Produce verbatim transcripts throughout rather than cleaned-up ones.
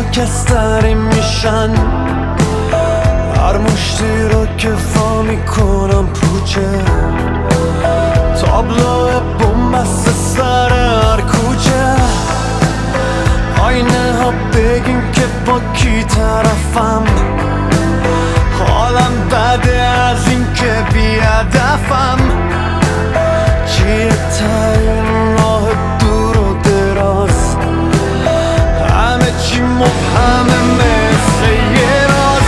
خاکستری میشن، هر مشتی رو که وا میکنم پوچه، تابلو بومبست سر هر کوچه. آینه ها بگین که با کی طرفم، حالم بده از این که بی هدفم. چیه تاین راه دور و دراز، همه چی مبهمه مثل یه راز.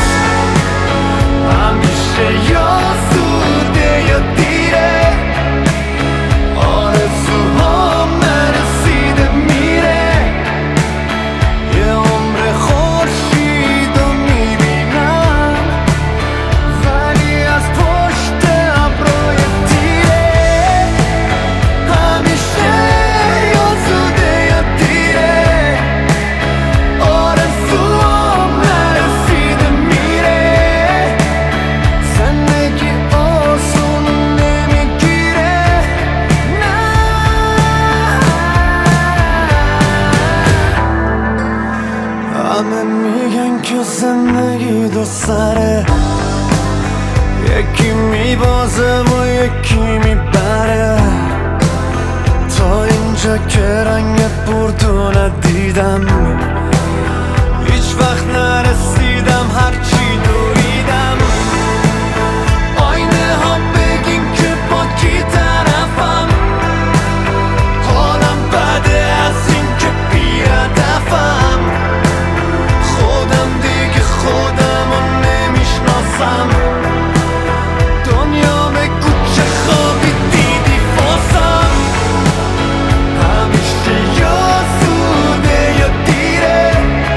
همیشه یا زوده یا دیره، آرزوهام نرسیده میره. یه عمر خورشید رو میبینم، ولی از پشت ابرای تیره. همیشه یا زوده یا دیره، آرزوهام نرسیده میره. زندگی آسون نمیگیره، نه. همه میگن که زندگی دو سره، یکی میبازه و یکی میبره. تا اینجا که رنگ بردو ندیدم، هیچ وقت نرسیدم هرچی دویدم. آینه ها بگین که با کی طرفم، حالم بده از این که بی هدفم. خودم دیگه خودم رو نمیشناسم، دنیا بگو چه خوابی دیدی واسم. همیشه یا زوده یا دیره،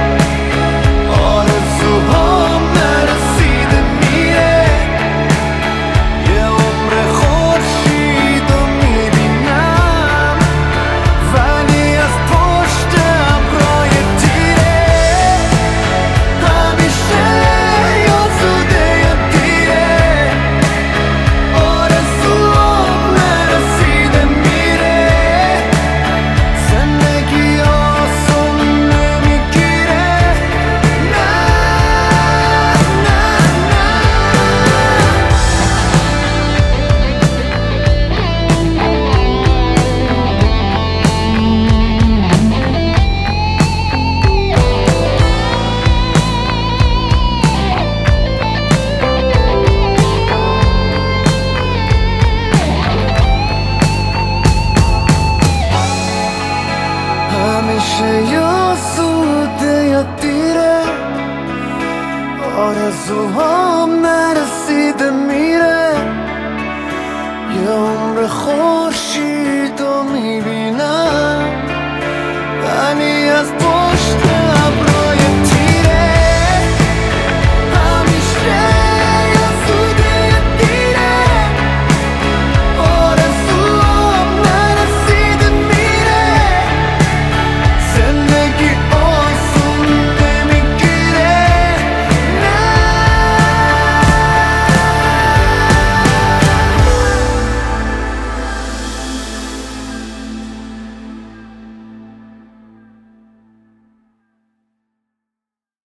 آرزوهام نرسیده میره. یه عمر خورشید رو میبینم، ولی از پشت ابرای تیره. همیشه یا زوده یا دیره، آرزوهام نرسیده میره. زندگی آسون نمیگیره، نه نه همیشه یا زوده یا دیره، آرزوهام نرسیده میره. یه عمر خود